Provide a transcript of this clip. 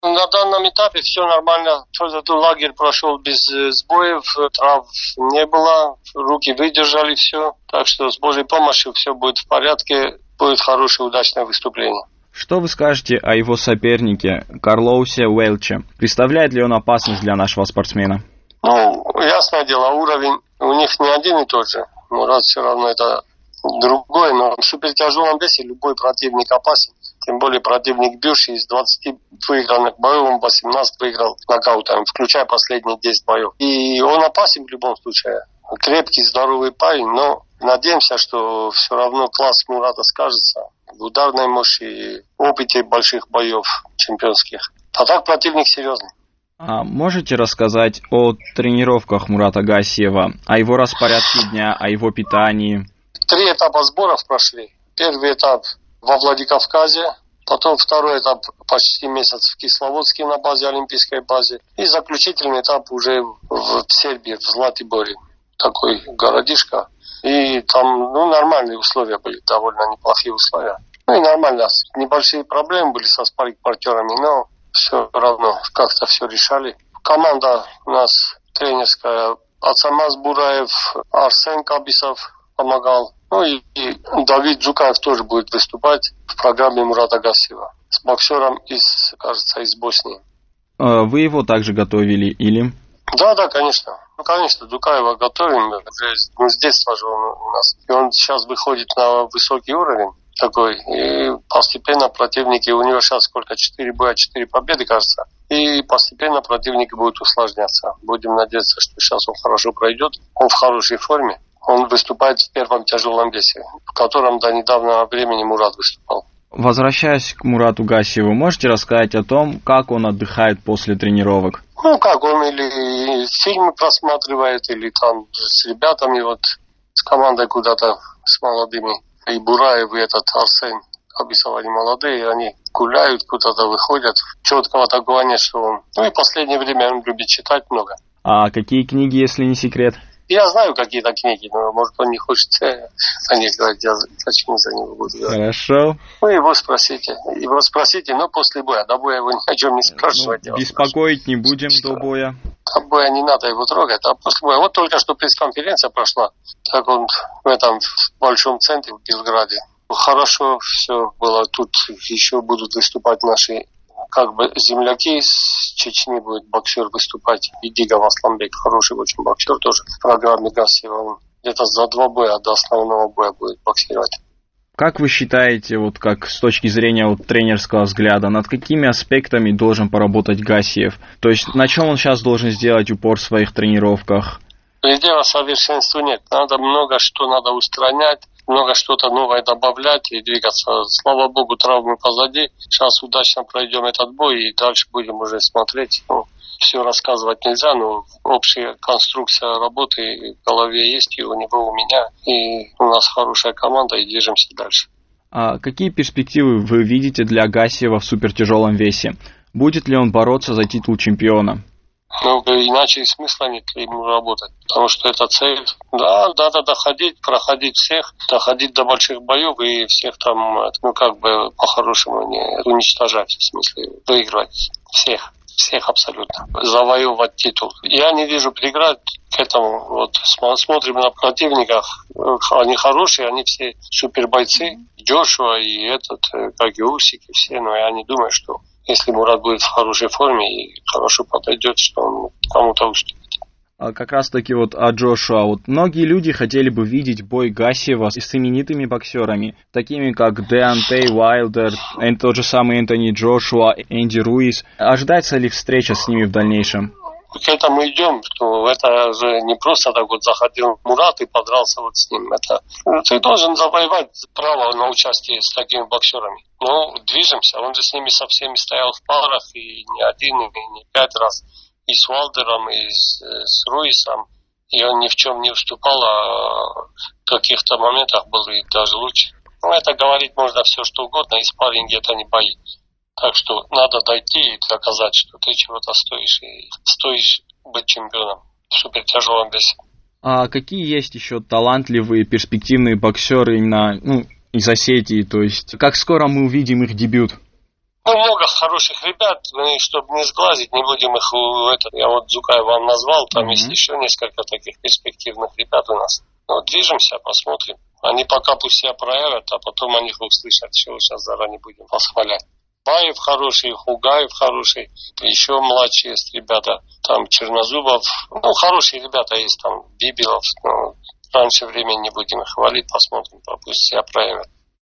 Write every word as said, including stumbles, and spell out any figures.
На данном этапе все нормально. Этот лагерь прошел без сбоев, трав не было, руки выдержали все. Так что с Божьей помощью все будет в порядке, будет хорошее, удачное выступление. Что вы скажете о его сопернике Карлоусе Уэлче? Представляет ли он опасность для нашего спортсмена? Ну, ясное дело, уровень у них не один и тот же. Мурат все равно это другой, но в супертяжелом весе любой противник опасен. Тем более противник бывший, из двадцати выигранных боев он восемнадцать выиграл нокаутами, включая последние десять боев. И он опасен в любом случае. Крепкий, здоровый парень, но надеемся, что все равно класс Мурата скажется в ударной мощи и опыте больших боев чемпионских. А так противник серьезный. А можете рассказать о тренировках Мурата Гасиева, о его распорядке дня, о его питании? Три этапа сборов прошли. Первый этап во Владикавказе, потом второй этап почти месяц в Кисловодске на базе, олимпийской базе, и заключительный этап уже в Сербии, в Златиборе, такой городишко. И там ну, нормальные условия были, довольно неплохие условия. Ну и нормально, небольшие проблемы были со спарринг-партнерами, но все равно как-то все решали. Команда у нас тренерская, Ацамаз Бураев, Арсен Кабисов помогал. Ну и, и Давид Джукаев тоже будет выступать в программе Мурата Гасиева с боксером из, кажется, из Боснии. Вы его также готовили или? Да, да, конечно. Ну, конечно, Джукаева готовим. Уже ну, с детства же он у нас. И он сейчас выходит на высокий уровень такой. И постепенно противники, у него сейчас сколько? Четыре боя, четыре победы, кажется. И постепенно противники будут усложняться. Будем надеяться, что сейчас он хорошо пройдет. Он в хорошей форме. Он выступает в первом тяжелом весе, в котором до недавнего времени Мурат выступал. Возвращаясь к Мурату Гасиеву, можете рассказать о том, как он отдыхает после тренировок? Ну, как он или фильмы просматривает, или там с ребятами, вот с командой куда-то, с молодыми. И Бураев, и этот Арсен Кабисов, они молодые, они гуляют, куда-то выходят. Четкого такого нет, что он... Ну, и в последнее время он любит читать много. А какие книги, если не секрет? Я знаю какие-то книги, но, может, он не хочет о них говорить, я зачем за него буду говорить. Хорошо. Ну, его спросите. Его спросите, но после боя. До боя его ни о чем не спрашивать. Ну, беспокоить не будем до боя. До боя не надо его трогать, а после боя. Вот только что пресс-конференция прошла, так он в этом в большом центре в Белграде. Хорошо все было. Тут еще будут выступать наши как бы земляки из Чечни, будет боксер выступать. Идигов Асланбек, хороший очень боксер тоже в программе Гасиева. Он где-то за два боя до основного боя будет боксировать. Как вы считаете, вот как с точки зрения вот, тренерского взгляда, над какими аспектами должен поработать Гасиев? То есть на чем он сейчас должен сделать упор в своих тренировках? Предела совершенства нет. Надо много что надо устранять, много что-то новое добавлять и двигаться. Слава богу, травмы позади. Сейчас удачно пройдем этот бой и дальше будем уже смотреть. Ну, все рассказывать нельзя, но общая конструкция работы в голове есть, и у него, у меня. И у нас хорошая команда, и движемся дальше. А какие перспективы вы видите для Гасиева в супертяжелом весе? Будет ли он бороться за титул чемпиона? Ну, иначе смысла нет ему работать, потому что это цель. Да, надо доходить, проходить всех, доходить до больших боев и всех там, ну, как бы, по-хорошему не уничтожать, в смысле, выиграть всех, всех абсолютно, завоевывать титул. Я не вижу преград к этому. Вот смотрим на противников, они хорошие, они все супербойцы, Джошуа и этот, как и Усик, и все, но я не думаю, что если Мурат будет в хорошей форме и хорошо подойдет, что он кому-то уступит. А как раз таки вот о Джошуа. Вот многие люди хотели бы видеть бой Гасиева с именитыми боксерами, такими как Деонтей Уайлдер, тот же самый Энтони Джошуа, Энди Руис. Ожидается ли встреча с ними в дальнейшем? К этому идем, что это же не просто так вот заходил Мурат и подрался вот с ним. Это ты должен завоевать право на участие с такими боксерами. Ну, движемся. Он же с ними со всеми стоял в парах, и не один, и не пять раз. И с Уайлдером, и с, с Руисом. И он ни в чем не уступал, а в каких-то моментах был и даже лучше. Ну, это говорить можно все что угодно, и спарринги это не бои. Так что надо дойти и доказать, что ты чего-то стоишь, и стоишь быть чемпионом в супертяжелом весе. А какие есть еще талантливые, перспективные боксеры именно ну, из Осетии? То есть, как скоро мы увидим их дебют? Ну, много хороших ребят, мы, чтобы не сглазить, не будем их... Это, я вот Дзукай вам назвал, там mm-hmm. есть еще несколько таких перспективных ребят у нас. Ну, движемся, посмотрим. Они пока пусть себя проявят, а потом о них услышат. Чего сейчас заранее будем восхвалять. Баев хороший, Хугаев хороший, еще младшие есть ребята, там Чернозубов. Ну, хорошие ребята есть, там Бибилов. Ну, раньше времени не будем их хвалить, посмотрим, пусть себя проявят.